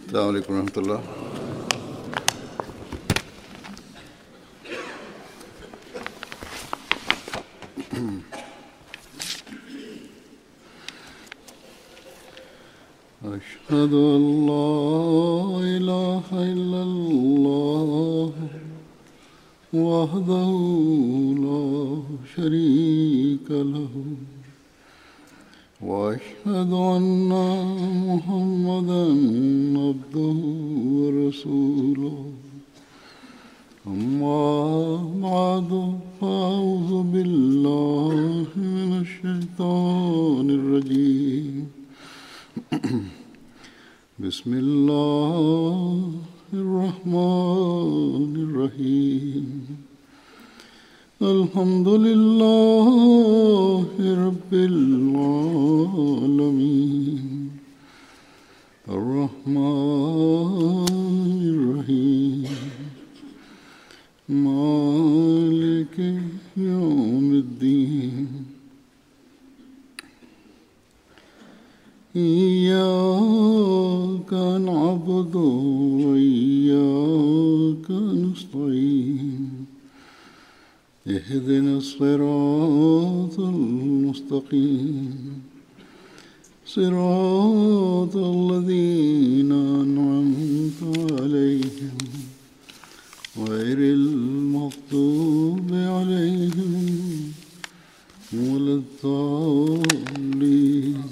السلام عليكم ورحمة الله. أشهد أن لا إله إلا الله وحده لا شريك له وأشهد أن محمدا عبده ورسوله أما بعد فأعوذ بالله من الشيطان الرجيم بسم الله الرحمن الرحيم الحمد لله رب العالمين الرحمن الرحيم مالك يوم الدين إياك نعبد وإياك نستعين اهدنا الصراط المستقيم صراط الذين أنعمت عليهم غير المغضوب عليهم ولا الضالين.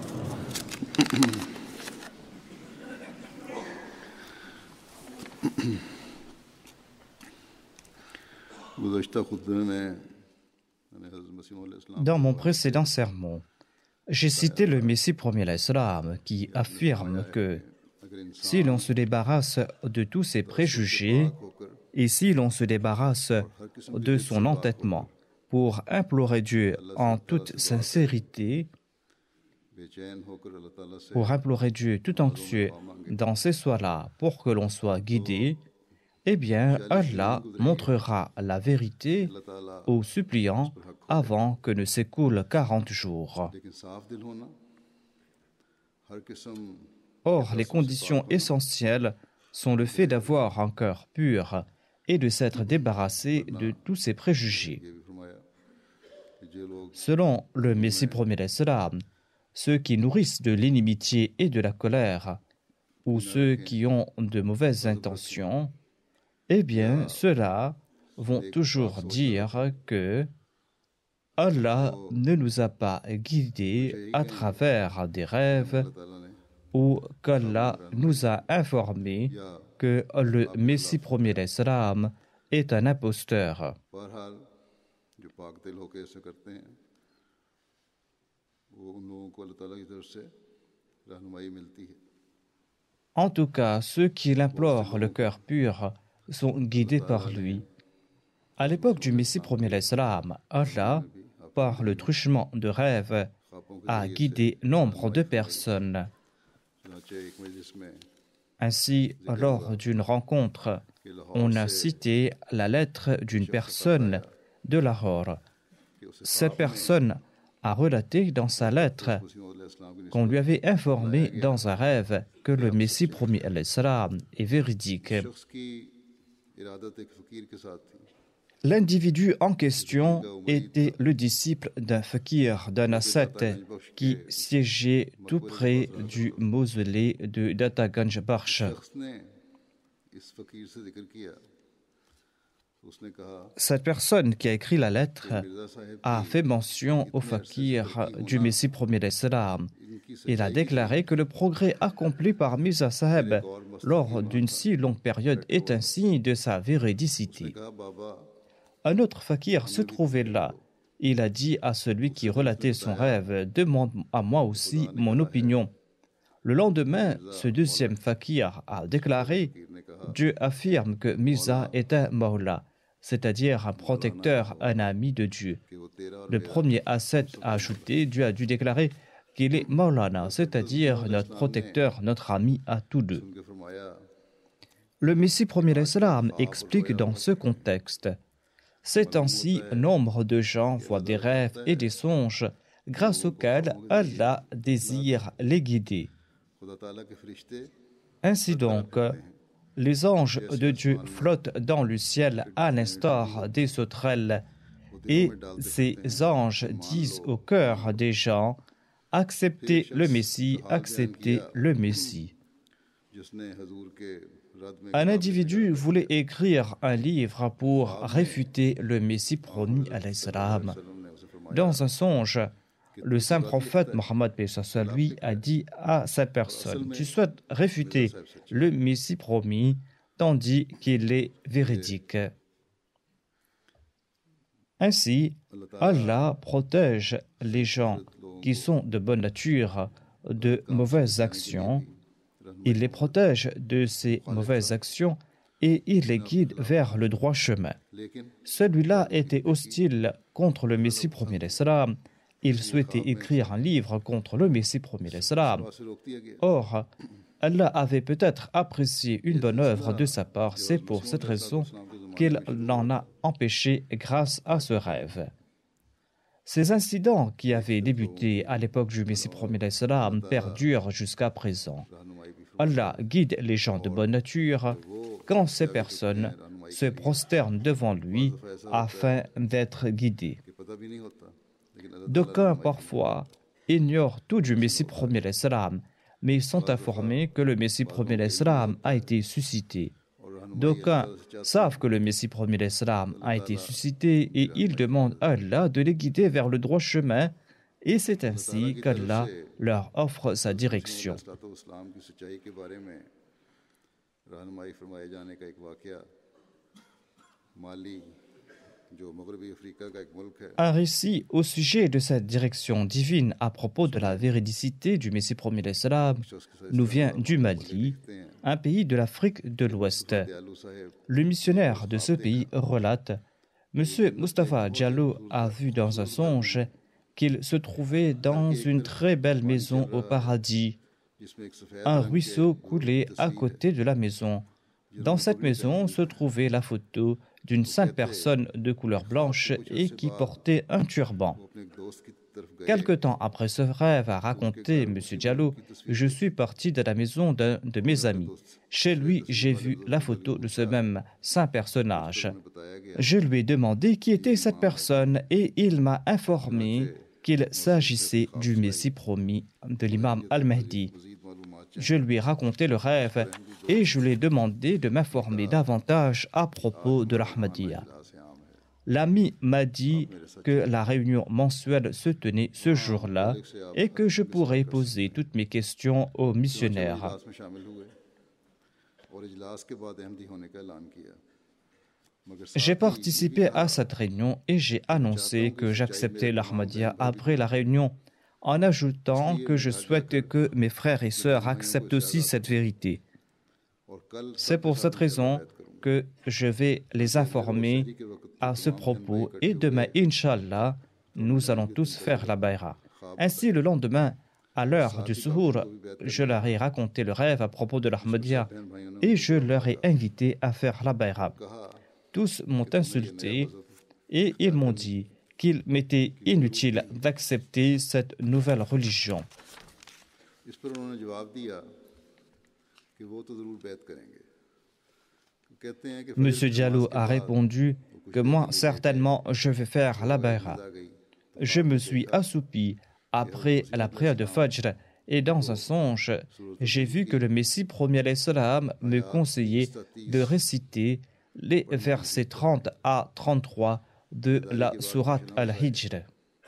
Dans mon précédent sermon, j'ai cité le Messie premier l'Islam qui affirme que si l'on se débarrasse de tous ses préjugés et si l'on se débarrasse de son entêtement pour implorer Dieu en toute sincérité, pour implorer Dieu tout anxieux dans ces soirs-là pour que l'on soit guidé, eh bien, Allah montrera la vérité aux suppliants avant que ne s'écoulent 40 jours. Or, les conditions essentielles sont le fait d'avoir un cœur pur et de s'être débarrassé de tous ses préjugés. Selon le Messie premier l'Islam, ceux qui nourrissent de l'inimitié et de la colère, ou ceux qui ont de mauvaises intentions, eh bien, ceux-là vont toujours dire que Allah ne nous a pas guidés à travers des rêves ou qu'Allah nous a informés que le Messie premier l'Islam est un imposteur. En tout cas, ceux qui l'implorent le cœur pur sont guidés par lui. À l'époque du Messie premier l'Islam, Allah, par le truchement de rêves, a guidé nombre de personnes. Ainsi, lors d'une rencontre, on a cité la lettre d'une personne de Lahore. Cette personne a relaté dans sa lettre qu'on lui avait informé dans un rêve que le Messie premier l'Islam est véridique. L'individu en question était le disciple d'un fakir, d'un ascète qui siégeait tout près du mausolée de Data Ganj Bakhsh. Cette personne qui a écrit la lettre a fait mention au fakir du Messie premier l'Islam. Il a déclaré que le progrès accompli par Mirza Saheb lors d'une si longue période est un signe de sa véridicité. Un autre fakir se trouvait là. Il a dit à celui qui relatait son rêve « Demande à moi aussi mon opinion ». Le lendemain, ce deuxième fakir a déclaré « Dieu affirme que Mirza est un Mawla ». C'est-à-dire un protecteur, un ami de Dieu. Le premier ascète a ajouté, Dieu a dû déclarer qu'il est Maulana, c'est-à-dire notre protecteur, notre ami à tous deux. Le Messie premier l'Islam explique dans ce contexte, ces temps-ci, nombre de gens voient des rêves et des songes grâce auxquels Allah désire les guider. Ainsi donc, les anges de Dieu flottent dans le ciel à l'instar des sauterelles, et ces anges disent au cœur des gens: acceptez le Messie, acceptez le Messie. Un individu voulait écrire un livre pour réfuter le Messie promis à l'Islam. Dans un songe, le saint prophète Mohammed lui a dit à cette personne: tu souhaites réfuter le Messie promis tandis qu'il est véridique. Ainsi, Allah protège les gens qui sont de bonne nature de mauvaises actions. Il les protège de ces mauvaises actions et il les guide vers le droit chemin. Celui-là était hostile contre le Messie promis l'Islam. Il souhaitait écrire un livre contre le Messie promis l'Islam. Or, Allah avait peut-être apprécié une bonne œuvre de sa part. C'est pour cette raison qu'il l'en a empêché grâce à ce rêve. Ces incidents qui avaient débuté à l'époque du Messie promis l'Islam perdurent jusqu'à présent. Allah guide les gens de bonne nature quand ces personnes se prosternent devant lui afin d'être guidées. D'aucuns, parfois, ignorent tout du Messie promis l'Islam, mais ils sont informés que le Messie promis l'Islam a été suscité. D'aucuns savent que le Messie promis l'Islam a été suscité et ils demandent à Allah de les guider vers le droit chemin, et c'est ainsi qu'Allah leur offre sa direction. Un récit au sujet de cette direction divine à propos de la véridicité du Messie promis l'Islam nous vient du Mali, un pays de l'Afrique de l'Ouest. Le missionnaire de ce pays relate: M. Mustafa Diallo a vu dans un songe qu'il se trouvait dans une très belle maison au paradis. Un ruisseau coulait à côté de la maison. Dans cette maison se trouvait la photo d'une sainte personne de couleur blanche et qui portait un turban. Quelque temps après ce rêve, a raconté M. Diallo, je suis parti de la maison d'un de mes amis. Chez lui, j'ai vu la photo de ce même saint personnage. Je lui ai demandé qui était cette personne et il m'a informé qu'il s'agissait du Messie promis de l'imam Al-Mahdi. Je lui ai raconté le rêve et je lui ai demandé de m'informer davantage à propos de l'Ahmadiyya. L'ami m'a dit que la réunion mensuelle se tenait ce jour-là et que je pourrais poser toutes mes questions aux missionnaires. J'ai participé à cette réunion et j'ai annoncé que j'acceptais l'Ahmadiyya après la réunion, en ajoutant que je souhaite que mes frères et sœurs acceptent aussi cette vérité. C'est pour cette raison que je vais les informer à ce propos et demain, Inch'Allah, nous allons tous faire la bayra. Ainsi, le lendemain, à l'heure du suhour, je leur ai raconté le rêve à propos de l'Ahmadiyya et je leur ai invité à faire la bayra. Tous m'ont insulté et ils m'ont dit qu'il m'était inutile d'accepter cette nouvelle religion. M. Diallo a répondu que moi, certainement, je vais faire la bayra. Je me suis assoupi après la prière de Fajr et dans un songe, j'ai vu que le Messie promis à l'Islam me conseillait de réciter les versets 30 à 33 de la sourate Al-Hijr.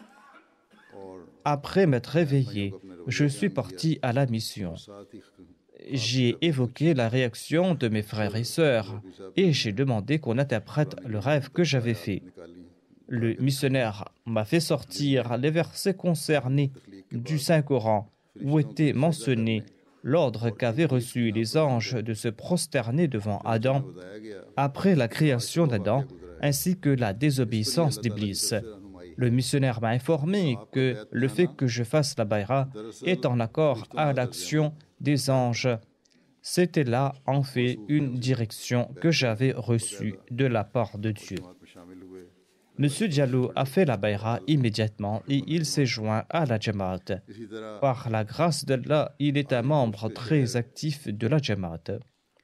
Après m'être réveillé, je suis parti à la mission. J'ai évoqué la réaction de mes frères et sœurs et j'ai demandé qu'on interprète le rêve que j'avais fait. Le missionnaire m'a fait sortir les versets concernés du Saint-Coran où était mentionné l'ordre qu'avaient reçu les anges de se prosterner devant Adam après la création d'Adam ainsi que la désobéissance d'Iblis. Le missionnaire m'a informé que le fait que je fasse la bayra est en accord à l'action des anges. C'était là, en fait, une direction que j'avais reçue de la part de Dieu. M. Diallo a fait la bayra immédiatement et il s'est joint à la Jamaat. Par la grâce d'Allah, il est un membre très actif de la Jamaat.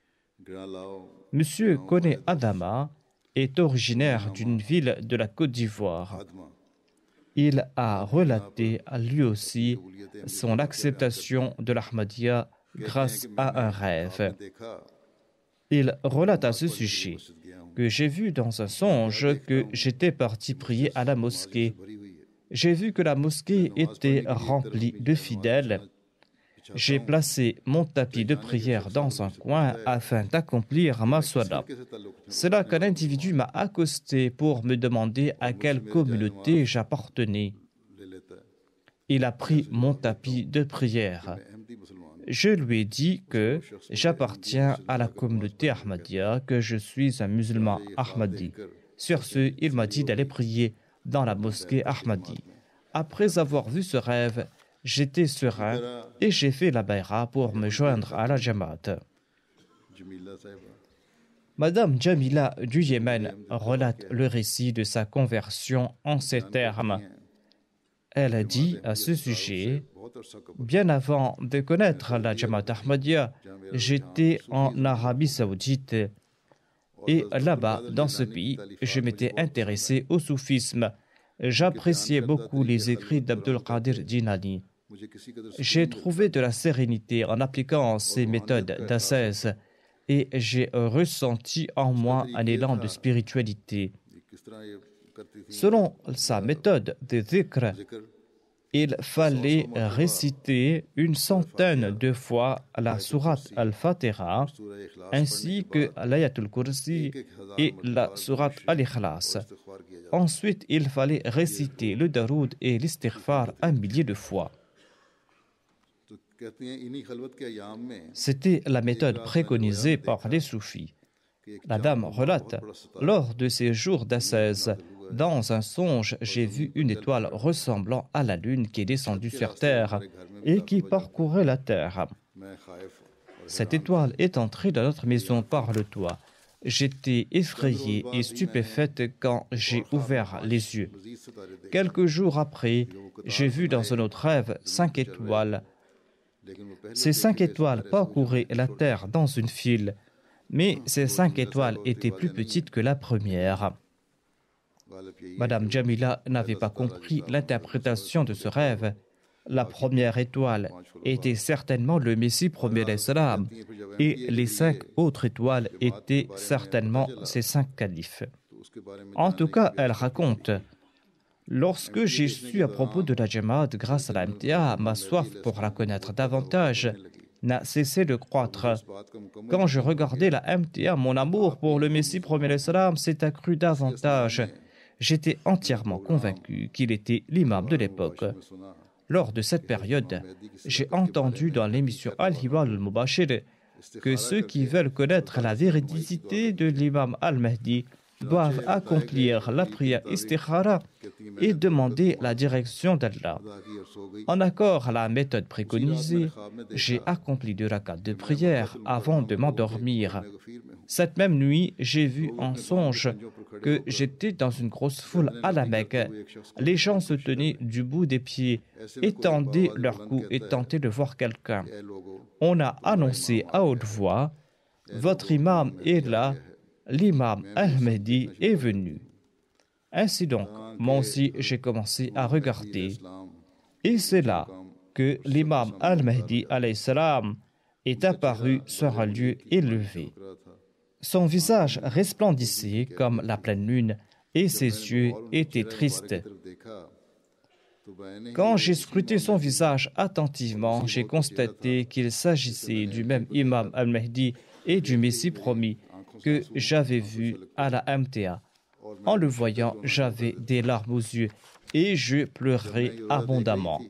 M. Kone Adama est originaire d'une ville de la Côte d'Ivoire. Il a relaté lui aussi son acceptation de l'Ahmadiyya grâce à un rêve. Il relate à ce sujet que j'ai vu dans un songe que j'étais parti prier à la mosquée. J'ai vu que la mosquée était remplie de fidèles. J'ai placé mon tapis de prière dans un coin afin d'accomplir ma sola. C'est là qu'un individu m'a accosté pour me demander à quelle communauté j'appartenais. Il a pris mon tapis de prière. Je lui ai dit que j'appartiens à la communauté Ahmadiyya, que je suis un musulman Ahmadi. Sur ce, il m'a dit d'aller prier dans la mosquée Ahmadi. Après avoir vu ce rêve, j'étais serein et j'ai fait la bayra pour me joindre à la Jamaat. Madame Jamila du Yémen relate le récit de sa conversion en ces termes. Elle a dit à ce sujet: bien avant de connaître la Jamaat Ahmadiyya, j'étais en Arabie Saoudite et là-bas, dans ce pays, je m'étais intéressé au soufisme. J'appréciais beaucoup les écrits d'Abdul Qadir Jilani. J'ai trouvé de la sérénité en appliquant ces méthodes d'ascèse et j'ai ressenti en moi un élan de spiritualité. Selon sa méthode de dhikr, il fallait réciter 100 de fois la sourate Al-Fatiha ainsi que l'Ayatul Kursi et la sourate Al-Ikhlas. Ensuite, il fallait réciter le Daroud et l'istighfar 1 millier de fois. C'était la méthode préconisée par les soufis. La dame relate: lors de ces jours d'ascèse, dans un songe, j'ai vu une étoile ressemblant à la lune qui est descendue sur terre et qui parcourait la terre. Cette étoile est entrée dans notre maison par le toit. J'étais effrayée et stupéfaite quand j'ai ouvert les yeux. Quelques jours après, j'ai vu dans un autre rêve 5 étoiles. Ces 5 étoiles parcouraient la terre dans une file, mais ces 5 étoiles étaient plus petites que la première. Madame Jamila n'avait pas compris l'interprétation de ce rêve. La première étoile était certainement le Messie premier d'Islam et les 5 autres étoiles étaient certainement ces 5 califes. En tout cas, elle raconte: lorsque j'ai su à propos de la Jamaat grâce à la MTA, ma soif pour la connaître davantage n'a cessé de croître. Quand je regardais la MTA, mon amour pour le Messie premier d'Islam s'est accru davantage. J'étais entièrement convaincu qu'il était l'imam de l'époque. Lors de cette période, j'ai entendu dans l'émission Al-Hiwar al-Mubashir que ceux qui veulent connaître la véridicité de l'imam al-Mahdi doivent accomplir la prière istikhara et demander la direction d'Allah. En accord à la méthode préconisée, j'ai accompli 2 rakats de prière avant de m'endormir. Cette même nuit, j'ai vu en songe que j'étais dans une grosse foule à la Mecque. Les gens se tenaient du bout des pieds, étendaient leurs cous et tentaient de voir quelqu'un. On a annoncé à haute voix: votre imam est là, l'imam al-Mahdi est venu. Ainsi donc, moi aussi j'ai commencé à regarder. Et c'est là que l'imam al-Mahdi alayhi salam est apparu sur un lieu élevé. Son visage resplendissait comme la pleine lune et ses yeux étaient tristes. Quand j'ai scruté son visage attentivement, j'ai constaté qu'il s'agissait du même imam al-Mahdi et du Messie promis que j'avais vu à la MTA. En le voyant, j'avais des larmes aux yeux et je pleurais abondamment.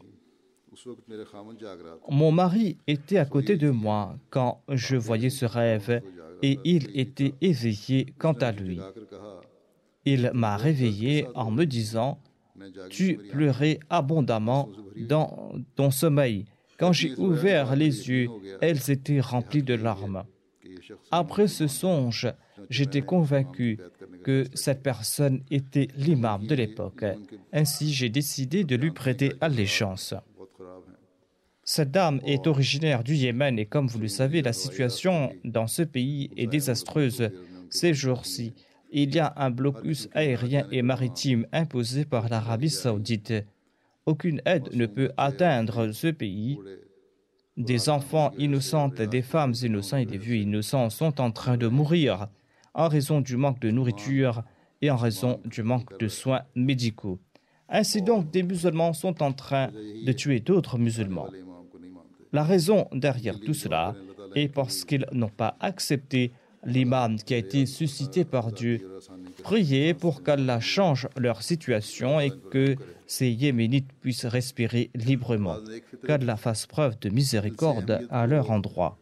Mon mari était à côté de moi quand je voyais ce rêve et il était éveillé quant à lui. Il m'a réveillé en me disant: tu pleurais abondamment dans ton sommeil. Quand j'ai ouvert les yeux, elles étaient remplies de larmes. Après ce songe, j'étais convaincu que cette personne était l'imam de l'époque. Ainsi, j'ai décidé de lui prêter allégeance. Cette dame est originaire du Yémen et comme vous le savez, la situation dans ce pays est désastreuse ces jours-ci. Il y a un blocus aérien et maritime imposé par l'Arabie saoudite. Aucune aide ne peut atteindre ce pays. Des enfants innocents, des femmes innocentes et des vieux innocents sont en train de mourir en raison du manque de nourriture et en raison du manque de soins médicaux. Ainsi donc, des musulmans sont en train de tuer d'autres musulmans. La raison derrière tout cela est parce qu'ils n'ont pas accepté l'imam qui a été suscité par Dieu. Priez pour qu'Allah change leur situation et que ces Yéménites puissent respirer librement, qu'Allah fasse preuve de miséricorde à leur endroit.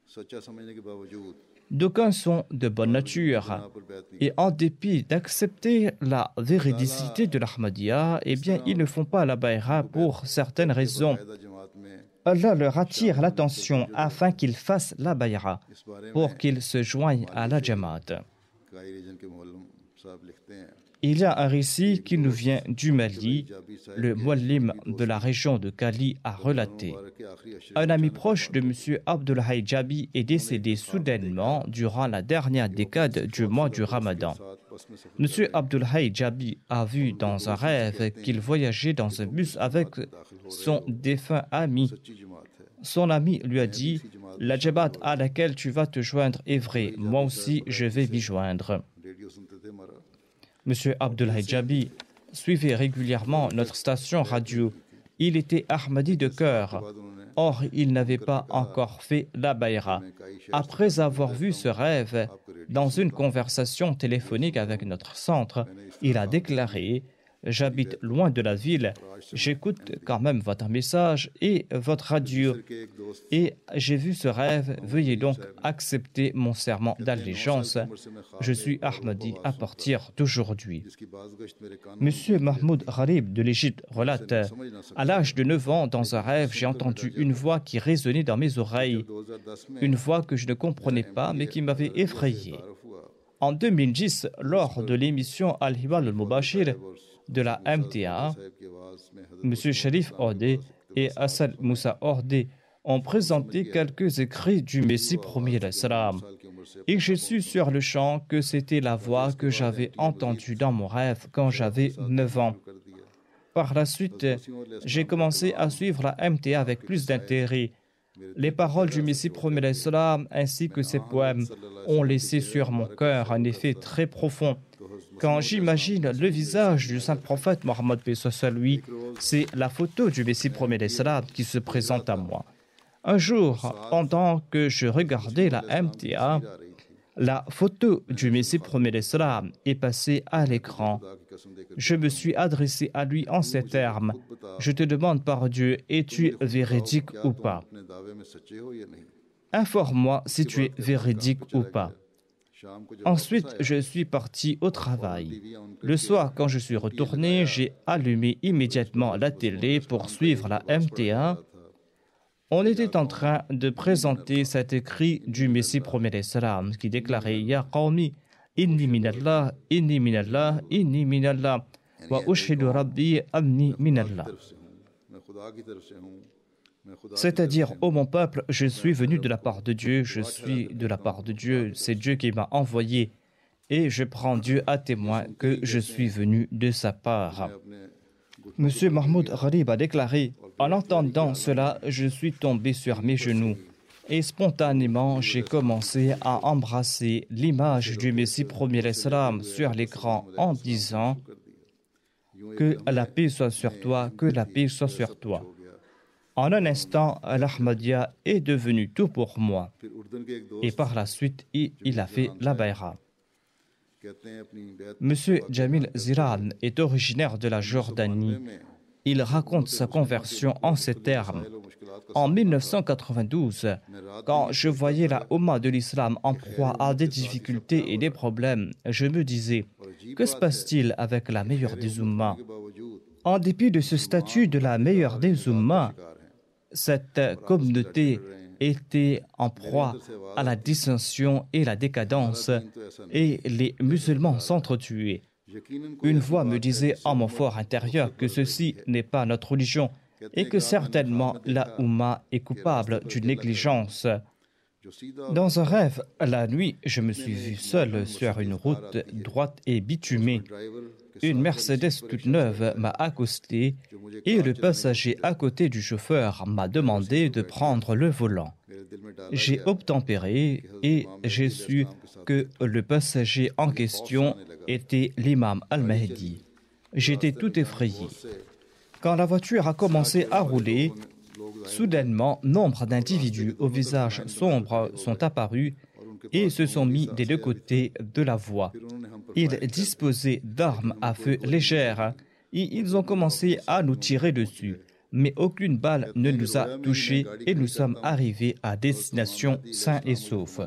D'aucuns sont de bonne nature et en dépit d'accepter la véridicité de l'Ahmadiyya, eh bien ils ne font pas la bay'a pour certaines raisons. Allah leur attire l'attention afin qu'ils fassent la bay'a pour qu'ils se joignent à la Jamaat. Il y a un récit qui nous vient du Mali. Le muallim de la région de Kali a relaté. Un ami proche de M. Abdulhai Jabi est décédé soudainement durant la dernière décade du mois du Ramadan. M. Abdulhai Jabi a vu dans un rêve qu'il voyageait dans un bus avec son défunt ami. Son ami lui a dit « La Jamaat à laquelle tu vas te joindre est vraie, moi aussi je vais m'y joindre. » M. Abdulhai Jabi suivait régulièrement notre station radio. Il était Ahmadi de cœur. Or, il n'avait pas encore fait la bay'a. Après avoir vu ce rêve, dans une conversation téléphonique avec notre centre, il a déclaré « J'habite loin de la ville, j'écoute quand même votre message et votre radio. Et j'ai vu ce rêve, veuillez donc accepter mon serment d'allégeance. Je suis Ahmadi à partir d'aujourd'hui. » Monsieur Mahmoud Gharib de l'Égypte relate « À l'âge de 9 ans, dans un rêve, j'ai entendu une voix qui résonnait dans mes oreilles. Une voix que je ne comprenais pas, mais qui m'avait effrayé. En 2010, lors de l'émission Al-Hibal al-Mubashir, de la MTA, M. Sharif Ordé et Assad Moussa Ordé ont présenté quelques écrits du Messie premier d'Islam. Et j'ai su sur le champ que c'était la voix que j'avais entendue dans mon rêve quand j'avais 9 ans. Par la suite, j'ai commencé à suivre la MTA avec plus d'intérêt. Les paroles du Messie premier d'Islam ainsi que ses poèmes ont laissé sur mon cœur un effet très profond. Quand j'imagine le visage du saint prophète Mohammed P.S.A. lui, c'est la photo du Messie premier d'Islam qui se présente à moi. Un jour, pendant que je regardais la MTA, la photo du Messie premier d'Islam est passée à l'écran. Je me suis adressé à lui en ces termes. Je te demande par Dieu, es-tu véridique ou pas? Informe-moi si tu es véridique ou pas. Ensuite, je suis parti au travail. Le soir, quand je suis retourné, j'ai allumé immédiatement la télé pour suivre la MTA. On était en train de présenter cet écrit du Messie premier d'Islam qui déclarait « Ya qawmi, inni minallah, inni minallah, inni minallah, wa ushidu rabbi anni minallah » C'est-à-dire, ô mon peuple, je suis venu de la part de Dieu, je suis de la part de Dieu, c'est Dieu qui m'a envoyé, et je prends Dieu à témoin que je suis venu de sa part. Monsieur Mahmoud Gharib a déclaré, en entendant cela, je suis tombé sur mes genoux, et spontanément, j'ai commencé à embrasser l'image du Messie premier d'Islam sur l'écran en disant que la paix soit sur toi, que la paix soit sur toi. En un instant, l'Ahmadiyya est devenu tout pour moi. Et par la suite, il a fait la bay'a. Monsieur Jamil Ziran est originaire de la Jordanie. Il raconte sa conversion en ces termes. En 1992, quand je voyais la Oumma de l'islam en proie à des difficultés et des problèmes, je me disais, que se passe-t-il avec la meilleure des Oummas? En dépit de ce statut de la meilleure des Oummas, cette communauté était en proie à la dissension et la décadence, et les musulmans s'entretuaient. Une voix me disait en mon fort intérieur que ceci n'est pas notre religion et que certainement la Oumma est coupable d'une négligence. Dans un rêve, la nuit, je me suis vu seul sur une route droite et bitumée. Une Mercedes toute neuve m'a accosté et le passager à côté du chauffeur m'a demandé de prendre le volant. J'ai obtempéré et j'ai su que le passager en question était l'imam al-Mahdi. J'étais tout effrayé. Quand la voiture a commencé à rouler, soudainement, nombre d'individus au visage sombre sont apparus et se sont mis des deux côtés de la voie. Ils disposaient d'armes à feu légères et ils ont commencé à nous tirer dessus. Mais aucune balle ne nous a touchés et nous sommes arrivés à destination sains et saufs.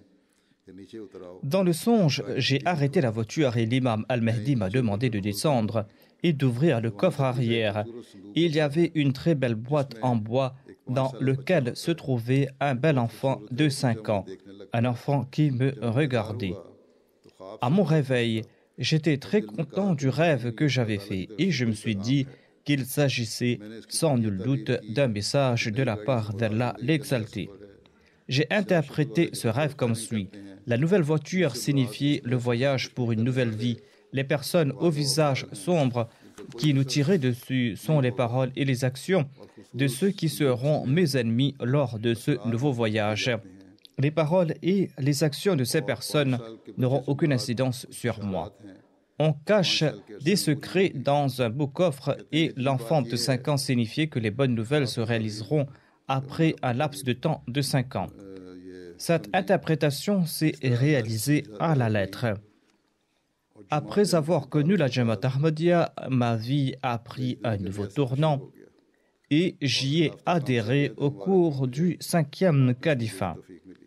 Dans le songe, j'ai arrêté la voiture et l'imam al-Mahdi m'a demandé de descendre et d'ouvrir le coffre arrière. Il y avait une très belle boîte en bois dans laquelle se trouvait un bel enfant de 5 ans, un enfant qui me regardait. À mon réveil, j'étais très content du rêve que j'avais fait et je me suis dit qu'il s'agissait sans nul doute d'un message de la part d'Allah l'exalté. J'ai interprété ce rêve comme suit. La nouvelle voiture signifiait le voyage pour une nouvelle vie. Les personnes au visage sombre qui nous tiraient dessus sont les paroles et les actions de ceux qui seront mes ennemis lors de ce nouveau voyage. Les paroles et les actions de ces personnes n'auront aucune incidence sur moi. On cache des secrets dans un beau coffre et l'enfant de 5 ans signifiait que les bonnes nouvelles se réaliseront après un laps de temps de 5 ans. Cette interprétation s'est réalisée à la lettre. Après avoir connu la Jamaat Ahmadiyya, ma vie a pris un nouveau tournant et j'y ai adhéré au cours du 5e califat.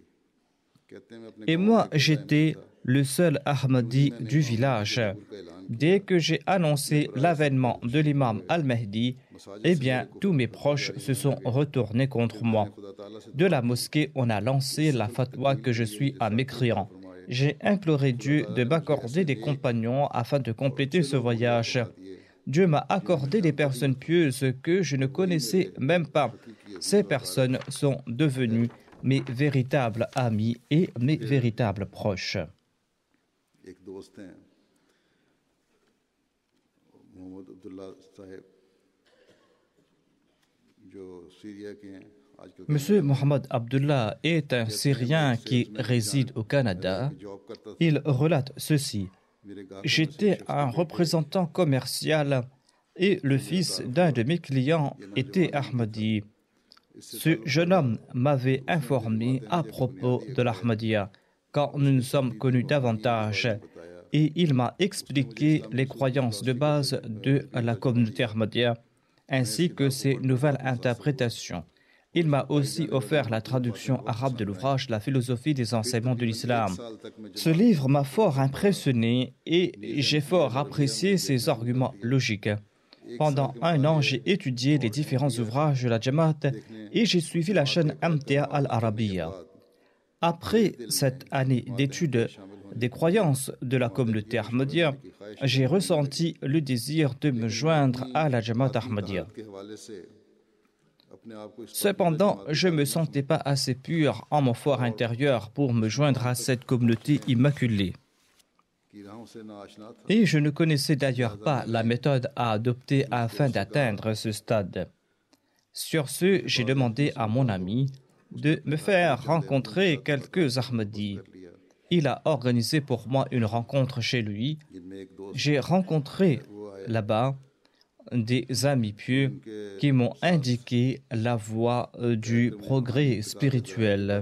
Et moi, j'étais le seul Ahmadi du village. Dès que j'ai annoncé l'avènement de l'imam al-Mahdi, eh bien, tous mes proches se sont retournés contre moi. De la mosquée, on a lancé la fatwa que je suis un mécréant. J'ai imploré Dieu de m'accorder des compagnons afin de compléter ce voyage. Dieu m'a accordé des personnes pieuses que je ne connaissais même pas. Ces personnes sont devenues mes véritables amis et mes véritables proches. Monsieur Mohamed Abdullah est un Syrien qui réside au Canada. Il relate ceci. J'étais un représentant commercial et le fils d'un de mes clients était Ahmadi. Ce jeune homme m'avait informé à propos de l'Ahmadiyya quand nous nous sommes connus davantage et il m'a expliqué les croyances de base de la communauté Ahmadiyya ainsi que ses nouvelles interprétations. Il m'a aussi offert la traduction arabe de l'ouvrage La philosophie des enseignements de l'islam. Ce livre m'a fort impressionné et j'ai fort apprécié ses arguments logiques. Pendant 1 an, j'ai étudié les différents ouvrages de la Jamaat et j'ai suivi la chaîne Amtia al-Arabiya. Après cette année d'études des croyances de la communauté Ahmadiyya, j'ai ressenti le désir de me joindre à la Jamaat Ahmadiyya. Cependant, je ne me sentais pas assez pur en mon fort intérieur pour me joindre à cette communauté immaculée. Et je ne connaissais d'ailleurs pas la méthode à adopter afin d'atteindre ce stade. Sur ce, j'ai demandé à mon ami de me faire rencontrer quelques Ahmadis. Il a organisé pour moi une rencontre chez lui. J'ai rencontré là-bas des amis pieux qui m'ont indiqué la voie du progrès spirituel.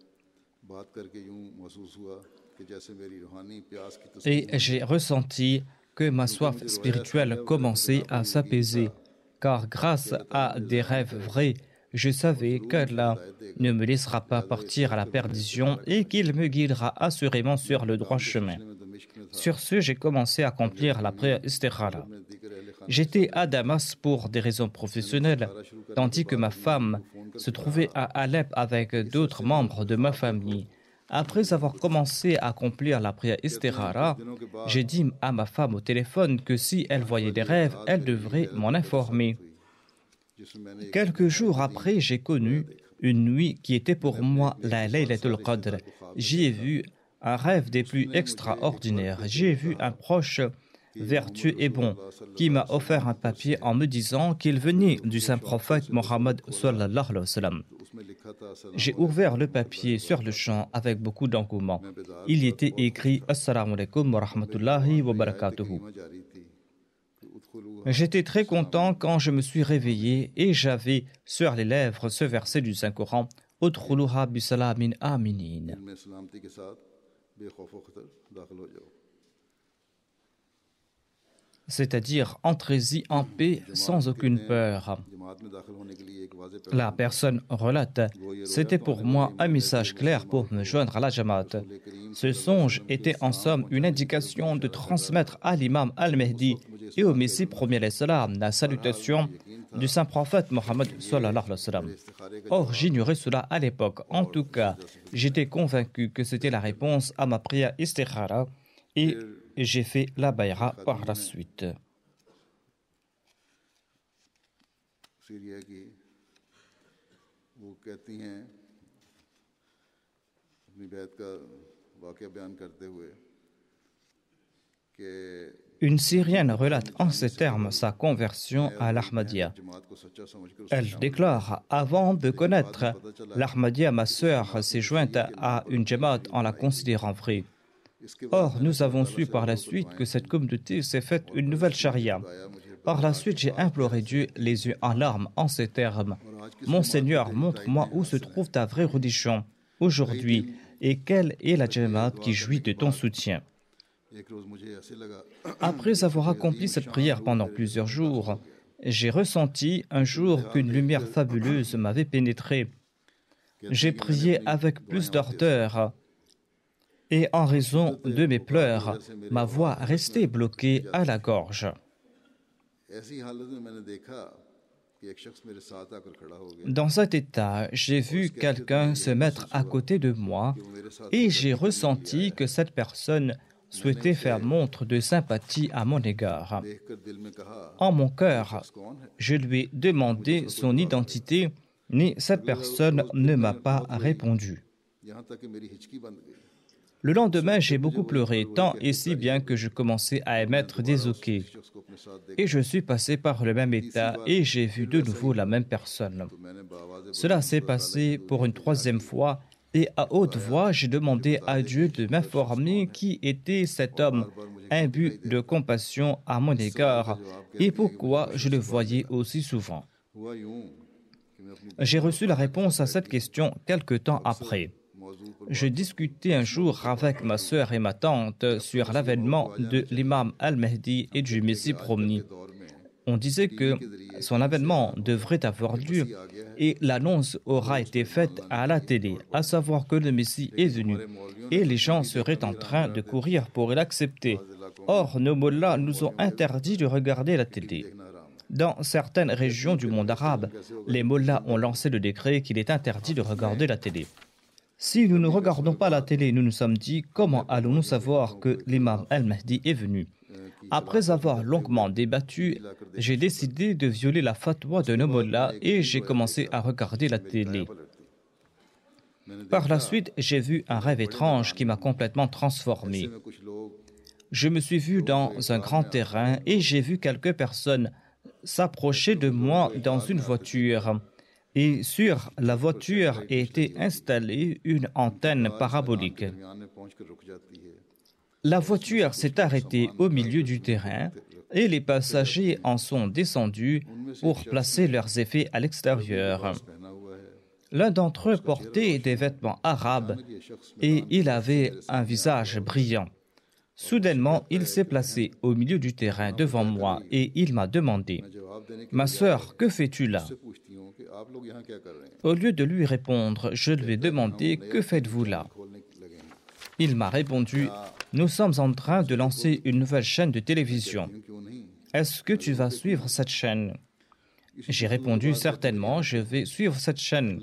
Et j'ai ressenti que ma soif spirituelle commençait à s'apaiser, car grâce à des rêves vrais, je savais qu'Allah ne me laissera pas partir à la perdition et qu'il me guidera assurément sur le droit chemin. Sur ce, j'ai commencé à accomplir la prière istikhara. J'étais à Damas pour des raisons professionnelles, tandis que ma femme se trouvait à Alep avec d'autres membres de ma famille. Après avoir commencé à accomplir la prière Istikhara, j'ai dit à ma femme au téléphone que si elle voyait des rêves, elle devrait m'en informer. Quelques jours après, j'ai connu une nuit qui était pour moi la Laylatul Qadr. J'y ai vu un rêve des plus extraordinaires. J'y ai vu un proche vertueux et bon qui m'a offert un papier en me disant qu'il venait du saint prophète Mohammed sallallahu alayhi wa sallam. J'ai ouvert le papier sur le champ avec beaucoup d'engouement. Il y était écrit Assalamu alaikum wa rahmatullahi wa barakatuhu. J'étais très content quand je me suis réveillé et j'avais sur les lèvres ce verset du Saint-Coran Udkhuluha bisalamin aminin. C'est-à-dire entrez-y en paix sans aucune peur. La personne relate, c'était pour moi un message clair pour me joindre à la Jamaat. Ce songe était en somme une indication de transmettre à l'imam al-Mahdi et au Messie premier la salutation du saint prophète Mohammed sallallahu alayhi wa sallam. Or, j'ignorais cela à l'époque. En tout cas, j'étais convaincu que c'était la réponse à ma prière Istikhara et j'ai fait la bayra par la suite. Une Syrienne relate en ces termes sa conversion à l'Ahmadiyya. Elle déclare « Avant de connaître l'Ahmadiyya, ma sœur s'est jointe à une Jamaat en la considérant vraie. Or, nous avons su par la suite que cette communauté s'est faite une nouvelle charia. Par la suite, j'ai imploré Dieu les yeux en larmes en ces termes. Mon Seigneur, montre-moi où se trouve ta vraie religion aujourd'hui et quelle est la Jamaat qui jouit de ton soutien. » Après avoir accompli cette prière pendant plusieurs jours, j'ai ressenti un jour qu'une lumière fabuleuse m'avait pénétré. J'ai prié avec plus d'ardeur et en raison de mes pleurs, ma voix restait bloquée à la gorge. Dans cet état, j'ai vu quelqu'un se mettre à côté de moi et j'ai ressenti que cette personne souhaitait faire montre de sympathie à mon égard. En mon cœur, je lui ai demandé son identité, mais cette personne ne m'a pas répondu. Le lendemain, j'ai beaucoup pleuré, tant et si bien que je commençais à émettre des oquets. Et je suis passé par le même état et j'ai vu de nouveau la même personne. Cela s'est passé pour une troisième fois et à haute voix, j'ai demandé à Dieu de m'informer qui était cet homme imbu de compassion à mon égard et pourquoi je le voyais aussi souvent. J'ai reçu la réponse à cette question quelque temps après. Je discutais un jour avec ma sœur et ma tante sur l'avènement de l'imam al-Mahdi et du Messie promis. On disait que son avènement devrait avoir lieu et l'annonce aura été faite à la télé, à savoir que le Messie est venu et les gens seraient en train de courir pour l'accepter. Or, nos mollahs nous ont interdit de regarder la télé. Dans certaines régions du monde arabe, les mollahs ont lancé le décret qu'il est interdit de regarder la télé. Si nous ne regardons pas la télé, nous nous sommes dit comment allons-nous savoir que l'imam al-Mahdi est venu? Après avoir longuement débattu, j'ai décidé de violer la fatwa de nos mollahs et j'ai commencé à regarder la télé. Par la suite, j'ai vu un rêve étrange qui m'a complètement transformé. Je me suis vu dans un grand terrain et j'ai vu quelques personnes s'approcher de moi dans une voiture. Et sur la voiture était installée une antenne parabolique. La voiture s'est arrêtée au milieu du terrain et les passagers en sont descendus pour placer leurs effets à l'extérieur. L'un d'entre eux portait des vêtements arabes et il avait un visage brillant. Soudainement, il s'est placé au milieu du terrain devant moi et il m'a demandé « Ma sœur, que fais-tu là ?» Au lieu de lui répondre, je lui ai demandé « Que faites-vous là ?» Il m'a répondu « Nous sommes en train de lancer une nouvelle chaîne de télévision. » est-ce que tu vas suivre cette chaîne? J'ai répondu, certainement, je vais suivre cette chaîne.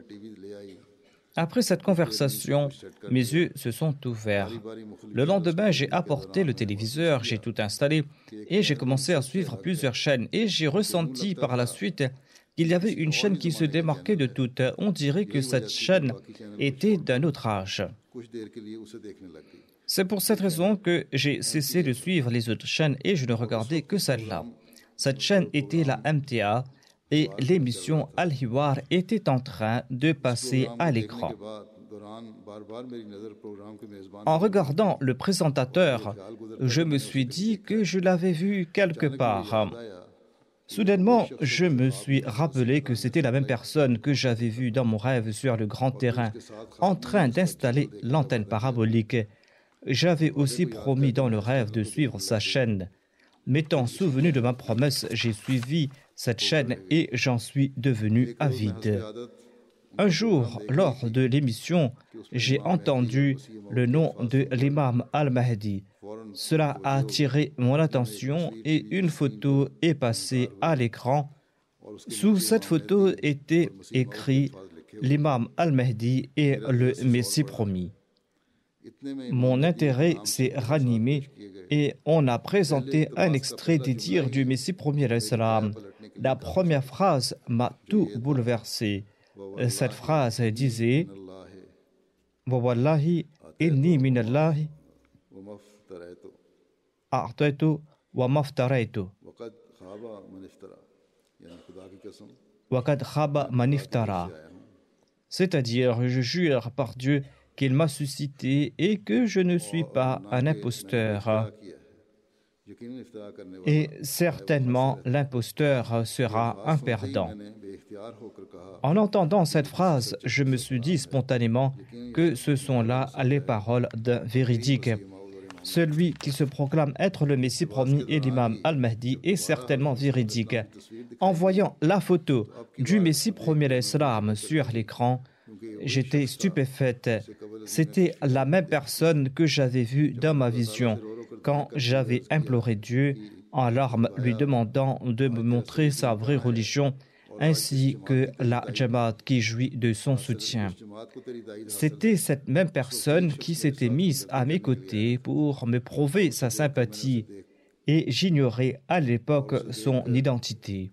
Après cette conversation, mes yeux se sont ouverts. Le lendemain, j'ai apporté le téléviseur, j'ai tout installé et j'ai commencé à suivre plusieurs chaînes. Et j'ai ressenti par la suite qu'il y avait une chaîne qui se démarquait de toutes. On dirait que cette chaîne était d'un autre âge. C'est pour cette raison que j'ai cessé de suivre les autres chaînes et je ne regardais que celle-là. Cette chaîne était la MTA et l'émission Al-Hiwar était en train de passer à l'écran. En regardant le présentateur, je me suis dit que je l'avais vu quelque part. Soudainement, je me suis rappelé que c'était la même personne que j'avais vue dans mon rêve sur le grand terrain, en train d'installer l'antenne parabolique. J'avais aussi promis dans le rêve de suivre sa chaîne. M'étant souvenu de ma promesse, j'ai suivi cette chaîne et j'en suis devenu avide. Un jour, lors de l'émission, j'ai entendu le nom de l'imam Al-Mahdi. Cela a attiré mon attention et une photo est passée à l'écran. Sous cette photo était écrit l'imam Al-Mahdi et le Messie promis. Mon intérêt s'est ranimé et on a présenté un extrait des dires du Messie premier. La première phrase m'a tout bouleversé. Cette phrase disait « Wa wallahi inni minallahi a'taitu wa maftaraitu wa kad khaba man iftara » C'est-à-dire, je jure par Dieu qu'il m'a suscité et que je ne suis pas un imposteur. Et certainement, l'imposteur sera un perdant. En entendant cette phrase, je me suis dit spontanément que ce sont là les paroles d'un véridique. Celui qui se proclame être le Messie promis et l'imam Al-Mahdi est certainement véridique. En voyant la photo du Messie premier l'Islam sur l'écran, j'étais stupéfaite. C'était la même personne que j'avais vue dans ma vision quand j'avais imploré Dieu en larmes lui demandant de me montrer sa vraie religion ainsi que la Jamaat qui jouit de son soutien. C'était cette même personne qui s'était mise à mes côtés pour me prouver sa sympathie et j'ignorais à l'époque son identité.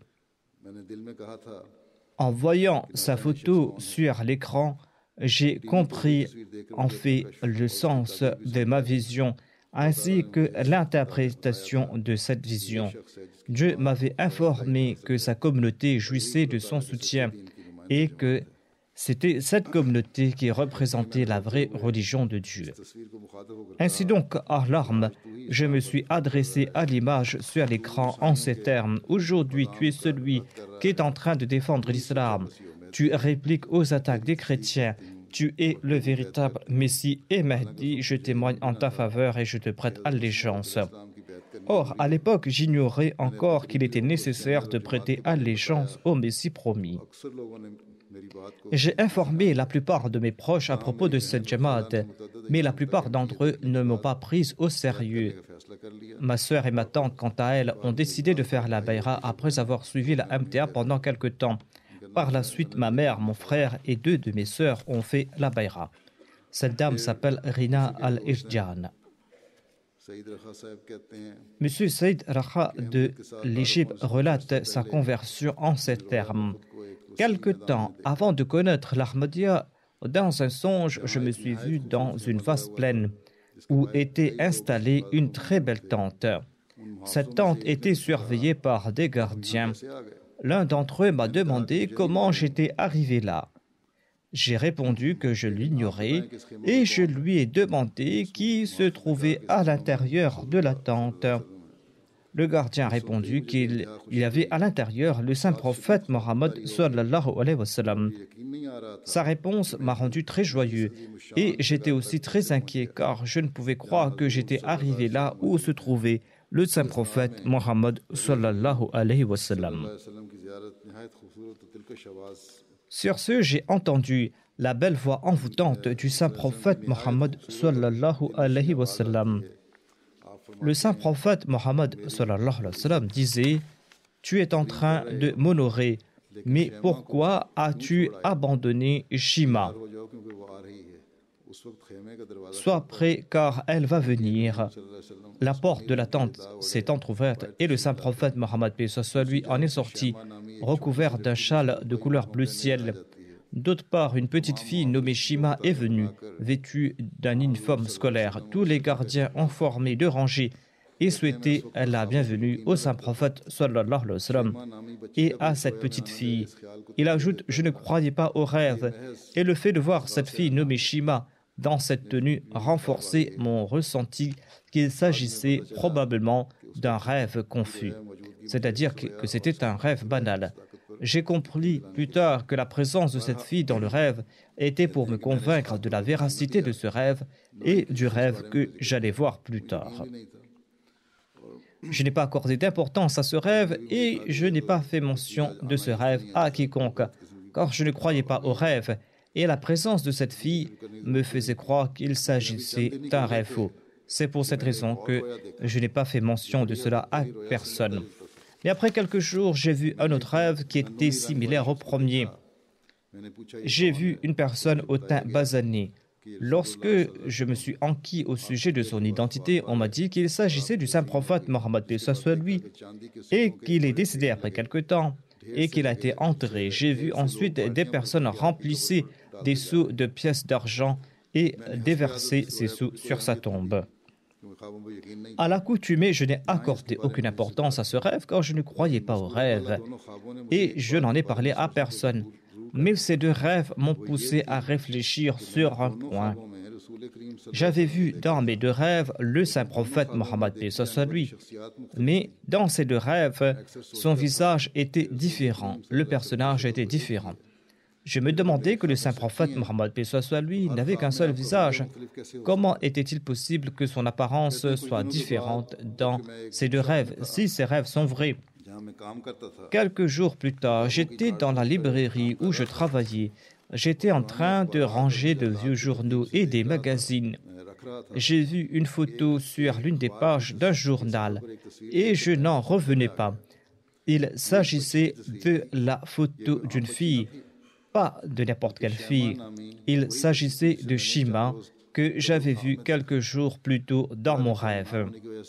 En voyant sa photo sur l'écran, j'ai compris en fait le sens de ma vision ainsi que l'interprétation de cette vision. Dieu m'avait informé que sa communauté jouissait de son soutien et que c'était cette communauté qui représentait la vraie religion de Dieu. Ainsi donc, en larmes, je me suis adressé à l'image sur l'écran en ces termes. Aujourd'hui, tu es celui qui est en train de défendre l'islam. Tu répliques aux attaques des chrétiens. Tu es le véritable Messie et Mahdi. Je témoigne en ta faveur et je te prête allégeance. Or, à l'époque, j'ignorais encore qu'il était nécessaire de prêter allégeance au Messie promis. J'ai informé la plupart de mes proches à propos de cette Jamaat, mais la plupart d'entre eux ne m'ont pas prise au sérieux. Ma sœur et ma tante, quant à elles, ont décidé de faire la bayra après avoir suivi la MTA pendant quelque temps. Par la suite, ma mère, mon frère et 2 de mes sœurs ont fait la bayra. Cette dame s'appelle Rina Al-Irjan. Monsieur Saïd Rakha de l'Égypte relate sa conversion en ces termes. Quelque temps avant de connaître l'Ahmadiyya, dans un songe, je me suis vu dans une vaste plaine où était installée une très belle tente. Cette tente était surveillée par des gardiens. L'un d'entre eux m'a demandé comment j'étais arrivé là. J'ai répondu que je l'ignorais et je lui ai demandé qui se trouvait à l'intérieur de la tente. Le gardien a répondu qu'il y avait à l'intérieur le saint prophète Mohammed sallallahu alayhi wa sallam. Sa réponse m'a rendu très joyeux et j'étais aussi très inquiet car je ne pouvais croire que j'étais arrivé là où se trouvait le saint prophète Mohammed sallallahu alayhi wa sallam. Sur ce, j'ai entendu la belle voix envoûtante du saint prophète Mohammed sallallahu alayhi wa sallam. Le saint prophète Mohammed sallallahu alayhi wa sallam disait « Tu es en train de m'honorer, mais pourquoi as-tu abandonné Shima ? Sois prêt car elle va venir. » La porte de la tente s'est entrouverte et le saint prophète Mohammed paix soit lui en est sorti, recouvert d'un châle de couleur bleu ciel. D'autre part, une petite fille nommée Shima est venue, vêtue d'un uniforme scolaire. Tous les gardiens ont formé deux rangées et souhaité la bienvenue au saint prophète sallallahu alayhi wa sallam et à cette petite fille. Il ajoute « Je ne croyais pas au rêve » et le fait de voir cette fille nommée Shima dans cette tenue renforçait mon ressenti qu'il s'agissait probablement d'un rêve confus, c'est-à-dire que c'était un rêve banal. J'ai compris plus tard que la présence de cette fille dans le rêve était pour me convaincre de la véracité de ce rêve et du rêve que j'allais voir plus tard. Je n'ai pas accordé d'importance à ce rêve et je n'ai pas fait mention de ce rêve à quiconque, car je ne croyais pas au rêve et la présence de cette fille me faisait croire qu'il s'agissait d'un rêve faux. C'est pour cette raison que je n'ai pas fait mention de cela à personne. Mais après quelques jours, j'ai vu un autre rêve qui était similaire au premier. J'ai vu une personne au teint basané. Lorsque je me suis enquis au sujet de son identité, on m'a dit qu'il s'agissait du saint prophète Mohammed paix soit lui et qu'il est décédé après quelque temps et qu'il a été enterré. J'ai vu ensuite des personnes remplissaient des seaux de pièces d'argent et déverser ces sous sur sa tombe. À l'accoutumée, je n'ai accordé aucune importance à ce rêve car je ne croyais pas au rêve et je n'en ai parlé à personne. Mais ces deux rêves m'ont poussé à réfléchir sur un point. J'avais vu dans mes deux rêves le saint prophète Mohammed paix soit lui, mais dans ces deux rêves, son visage était différent, le personnage était différent. Je me demandais que le saint prophète Mohammed paix soit lui n'avait qu'un seul visage. Comment était-il possible que son apparence soit différente dans ces deux rêves, si ces rêves sont vrais? Quelques jours plus tard, j'étais dans la librairie où je travaillais. J'étais en train de ranger de vieux journaux et des magazines. J'ai vu une photo sur l'une des pages d'un journal et je n'en revenais pas. Il s'agissait de la photo d'une fille, pas de n'importe quelle fille. Il s'agissait de Shima que j'avais vue quelques jours plus tôt dans mon rêve.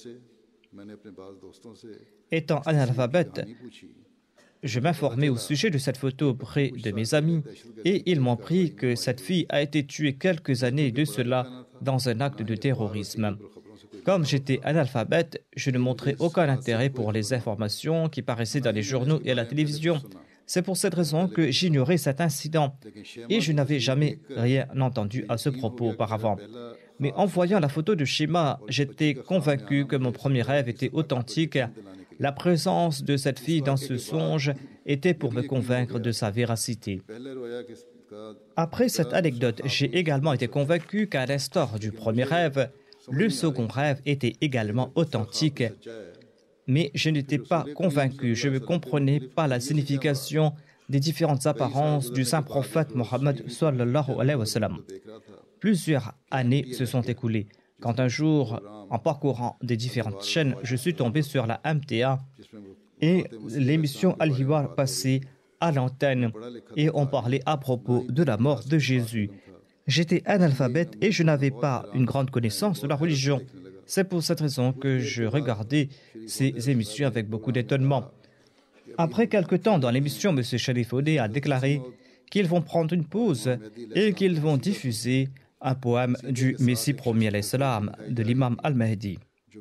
Étant analphabète, je m'informais au sujet de cette photo auprès de mes amis et ils m'ont appris que cette fille a été tuée quelques années de cela dans un acte de terrorisme. Comme j'étais analphabète, je ne montrais aucun intérêt pour les informations qui paraissaient dans les journaux et à la télévision. C'est pour cette raison que j'ignorais cet incident et je n'avais jamais rien entendu à ce propos auparavant. Mais en voyant la photo de Shima, j'étais convaincu que mon premier rêve était authentique. La présence de cette fille dans ce songe était pour me convaincre de sa véracité. Après cette anecdote, j'ai également été convaincu qu'à l'instar du premier rêve, le second rêve était également authentique. Mais je n'étais pas convaincu, je ne comprenais pas la signification des différentes apparences du saint prophète Mohammed sallallahu alayhi wa sallam. Plusieurs années se sont écoulées, quand un jour, en parcourant des différentes chaînes, je suis tombé sur la MTA et l'émission Al-Hiwar passait à l'antenne et on parlait à propos de la mort de Jésus. J'étais analphabète et je n'avais pas une grande connaissance de la religion. C'est pour cette raison que je regardais ces émissions avec beaucoup d'étonnement. Après quelque temps dans l'émission, M. Sharif Odeh a déclaré qu'ils vont prendre une pause et qu'ils vont diffuser un poème du Messie premier alayhi salam de l'imam Al-Mahdi.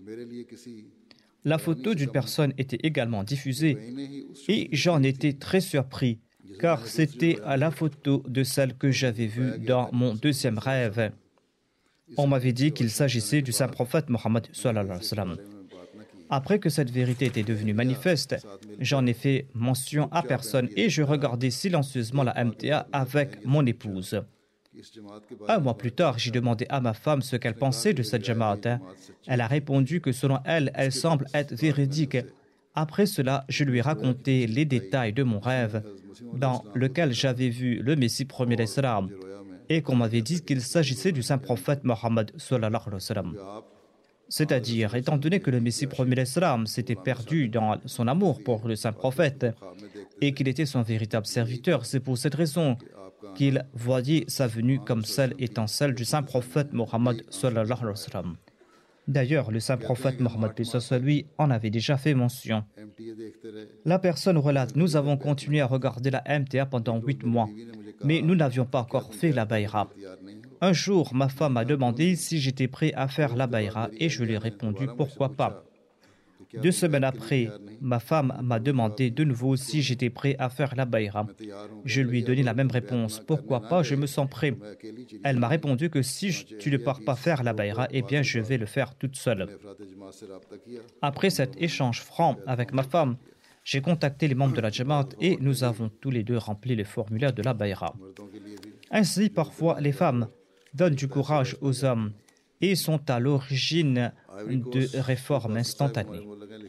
La photo d'une personne était également diffusée et j'en étais très surpris car c'était la photo de celle que j'avais vue dans mon deuxième rêve. On m'avait dit qu'il s'agissait du saint prophète Mohammed sallallahu alayhi wa sallam. Après que cette vérité était devenue manifeste, j'en ai fait mention à personne et je regardais silencieusement la MTA avec mon épouse. Un mois plus tard, j'ai demandé à ma femme ce qu'elle pensait de cette jamaat. Elle a répondu que selon elle, elle semble être véridique. Après cela, je lui ai raconté les détails de mon rêve dans lequel j'avais vu le Messie premier alayhi salam et qu'on m'avait dit qu'il s'agissait du saint prophète Mohammed sallallahu alayhi wa sallam. C'est-à-dire, étant donné que le Messie premier l'Islam s'était perdu dans son amour pour le saint prophète et qu'il était son véritable serviteur, c'est pour cette raison qu'il voyait sa venue comme celle étant celle du saint prophète Mohammed sallallahu alayhi wa sallam. D'ailleurs, le saint prophète Mohammed lui en avait déjà fait mention. La personne relate: nous avons continué à regarder la MTA pendant 8 mois, mais nous n'avions pas encore fait la bayra. Un jour, ma femme m'a demandé si j'étais prêt à faire la bayra et je lui ai répondu pourquoi pas. 2 semaines après, ma femme m'a demandé de nouveau si j'étais prêt à faire la bayra. Je lui ai donné la même réponse: pourquoi pas, je me sens prêt. Elle m'a répondu que si tu ne pars pas faire la bayra, eh bien je vais le faire toute seule. Après cet échange franc avec ma femme, j'ai contacté les membres de la Jamaat et nous avons tous les deux rempli le formulaire de la bayra. Ainsi, parfois, les femmes donnent du courage aux hommes et sont à l'origine de réformes instantanées.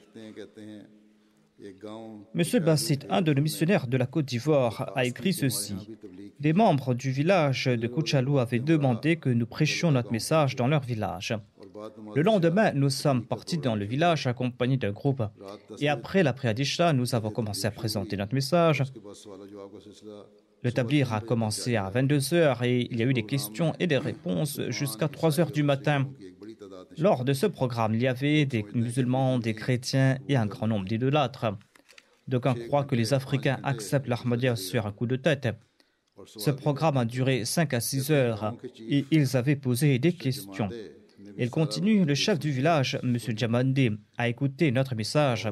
Monsieur Bassit, un de nos missionnaires de la Côte d'Ivoire, a écrit ceci. Des membres du village de Kouchalou avaient demandé que nous prêchions notre message dans leur village. Le lendemain, nous sommes partis dans le village accompagnés d'un groupe. Et après la prière d'Isha, nous avons commencé à présenter notre message. Le tablir a commencé à 22h et il y a eu des questions et des réponses jusqu'à 3h du matin. Lors de ce programme, il y avait des musulmans, des chrétiens et un grand nombre d'idolâtres. D'aucuns croient que les Africains acceptent l'Ahmadiyya sur un coup de tête. Ce programme a duré 5 à 6 heures et ils avaient posé des questions. Il continue: le chef du village, M. Jamandi, a écouté notre message.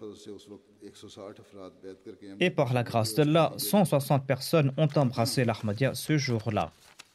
Et par la grâce d'Allah, 160 personnes ont embrassé l'Ahmadiyya ce jour-là.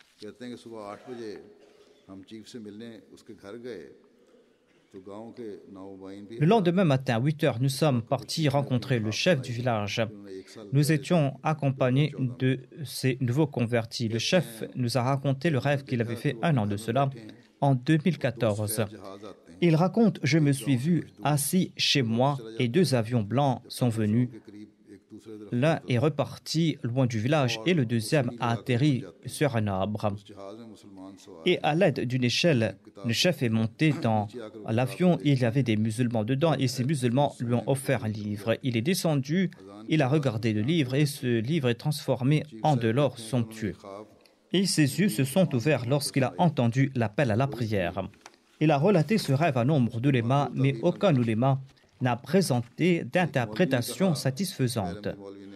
Le lendemain matin, à 8h, nous sommes partis rencontrer le chef du village. Nous étions accompagnés de ces nouveaux convertis. Le chef nous a raconté le rêve qu'il avait fait 1 an de cela, en 2014. Il raconte: je me suis vu assis chez moi et 2 avions blancs sont venus. L'un est reparti loin du village et le deuxième a atterri sur un arbre. Et à l'aide d'une échelle, le chef est monté dans l'avion. Il y avait des musulmans dedans et ces musulmans lui ont offert un livre. Il est descendu, il a regardé le livre et ce livre est transformé en de l'or somptueux. Et ses yeux se sont ouverts lorsqu'il a entendu l'appel à la prière. Il a relaté ce rêve à nombre d'ulémas, mais aucun uléma n'a présenté d'interprétation satisfaisante.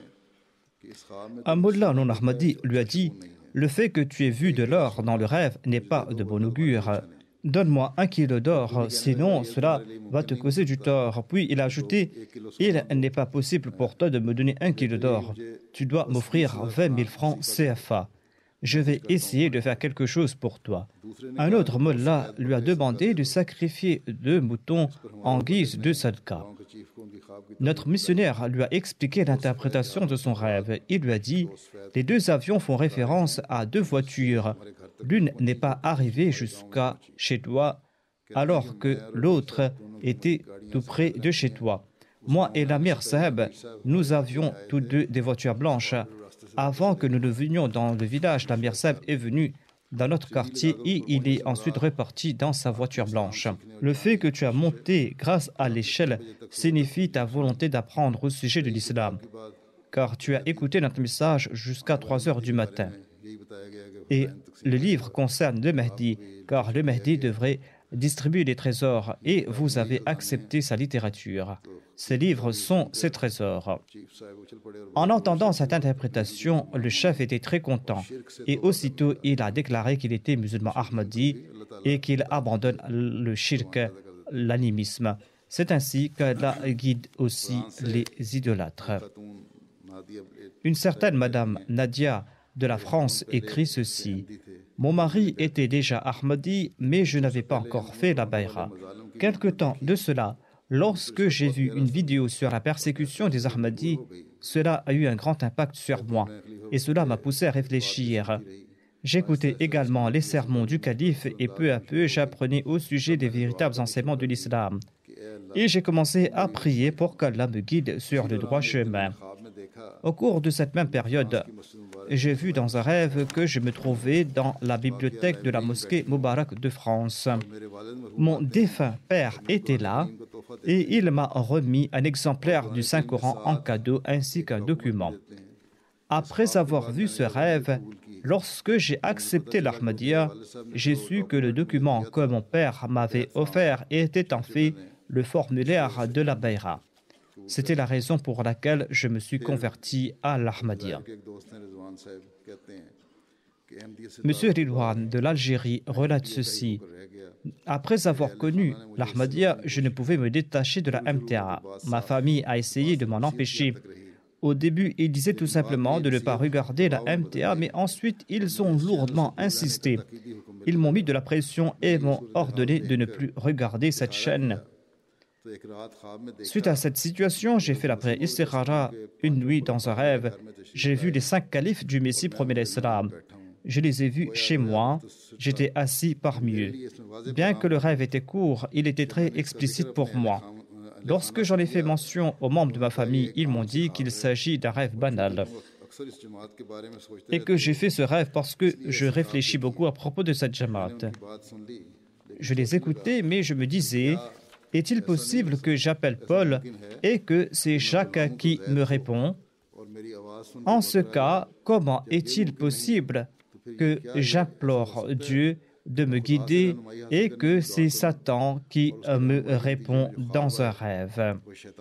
Un mullah non ahmadi lui a dit: le fait que tu aies vu de l'or dans le rêve n'est pas de bon augure. Donne-moi 1 kilo d'or, sinon cela va te causer du tort. Puis il a ajouté: il n'est pas possible pour toi de me donner 1 kilo d'or. Tu dois m'offrir 20 000 francs CFA. Je vais essayer de faire quelque chose pour toi. Un autre mullah lui a demandé de sacrifier 2 moutons en guise de sadqa. Notre missionnaire lui a expliqué l'interprétation de son rêve. Il lui a dit: les 2 avions font référence à 2 voitures. L'une n'est pas arrivée jusqu'à chez toi, alors que l'autre était tout près de chez toi. Moi et l'Amir Saheb, nous avions tous 2 des voitures blanches. Avant que nous ne venions dans le village, l'Amir Saheb est venu dans notre quartier et il est ensuite reparti dans sa voiture blanche. Le fait que tu as monté grâce à l'échelle signifie ta volonté d'apprendre au sujet de l'islam, car tu as écouté notre message jusqu'à 3h du matin. Et le livre concerne le Mahdi, car le Mahdi devrait distribuer des trésors et vous avez accepté sa littérature. Ces livres sont ses trésors. En entendant cette interprétation, le chef était très content et aussitôt il a déclaré qu'il était musulman ahmadi et qu'il abandonne le shirk, l'animisme. C'est ainsi qu'Allah guide aussi les idolâtres. Une certaine Madame Nadia de la France écrit ceci: mon mari était déjà ahmadi, mais je n'avais pas encore fait la bayra. Quelque temps de cela, lorsque j'ai vu une vidéo sur la persécution des ahmadis, cela a eu un grand impact sur moi et cela m'a poussé à réfléchir. J'écoutais également les sermons du calife et peu à peu j'apprenais au sujet des véritables enseignements de l'islam. Et j'ai commencé à prier pour qu'Allah me guide sur le droit chemin. Au cours de cette même période, j'ai vu dans un rêve que je me trouvais dans la bibliothèque de la mosquée Moubarak de France. Mon défunt père était là et il m'a remis un exemplaire du Saint-Coran en cadeau ainsi qu'un document. Après avoir vu ce rêve, lorsque j'ai accepté l'Ahmadiyya, j'ai su que le document que mon père m'avait offert était en fait le formulaire de la Bayra. C'était la raison pour laquelle je me suis converti à l'Ahmadiyya. Monsieur Ridwan de l'Algérie relate ceci. Après avoir connu l'Ahmadiyya, je ne pouvais me détacher de la MTA. Ma famille a essayé de m'en empêcher. Au début, ils disaient tout simplement de ne pas regarder la MTA, mais ensuite, ils ont lourdement insisté. Ils m'ont mis de la pression et m'ont ordonné de ne plus regarder cette chaîne. Suite à cette situation, j'ai fait la prière Istikhara une nuit dans un rêve. J'ai vu les 5 califes du Messie premier l'Islam. Je les ai vus chez moi. J'étais assis parmi eux. Bien que le rêve était court, il était très explicite pour moi. Lorsque j'en ai fait mention aux membres de ma famille, ils m'ont dit qu'il s'agit d'un rêve banal et que j'ai fait ce rêve parce que je réfléchis beaucoup à propos de cette jamaat. Je les écoutais, mais je me disais, est-il possible que j'appelle Paul et que c'est Jacques qui me répond? En ce cas, comment est-il possible que j'implore Dieu de me guider et que c'est Satan qui me répond dans un rêve?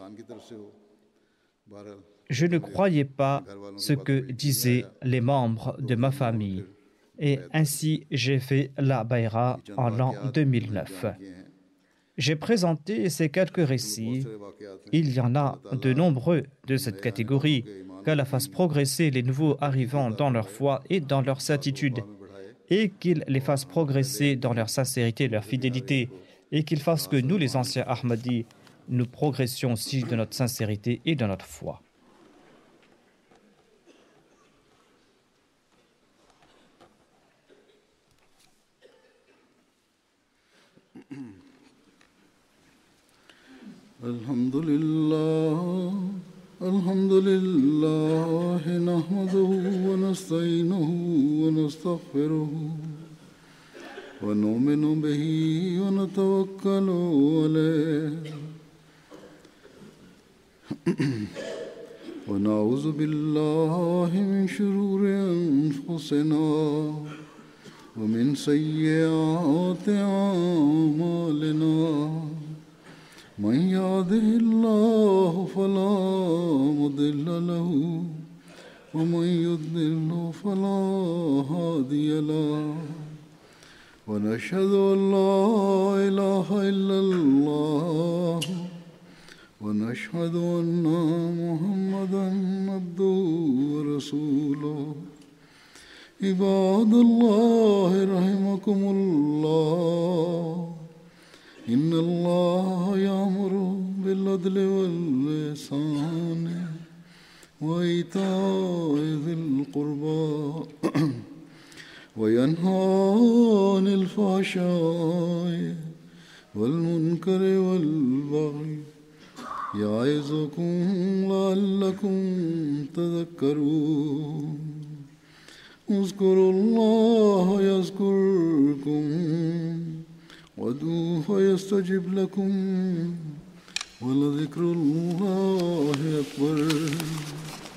Je ne croyais pas ce que disaient les membres de ma famille et ainsi j'ai fait la Bayra en l'an 2009. J'ai présenté ces quelques récits. Il y en a de nombreux de cette catégorie. Qu'Allah fasse progresser les nouveaux arrivants dans leur foi et dans leur certitude, et qu'il les fasse progresser dans leur sincérité et leur fidélité, et qu'il fasse que nous, les anciens Ahmadis, nous progressions aussi de notre sincérité et de notre foi. Alhamdulillah, alhamdulillah, nahmaduhu wa nasta'inuhu wa nastaghfiruhu wa nu'minu bihi wa natawakkalu alayhi wa na'udhu billahi min shururi anfusina wa min sayyiati a'malina. من يهده الله فلا مضل له ومن يضلل فلا هادي له ونشهد أن لا إله إلا الله ونشهد أن محمدا عبده ورسوله عباد الله رحمكم الله إن الله يأمر بالعدل والإحسان وإيتاء ذي القربى وينهى عن الفحشاء والمنكر والبغي يعظكم لعلكم تذكرون اذكروا الله يذكركم وادعوه يستجب لكم ولذكر الله أكبر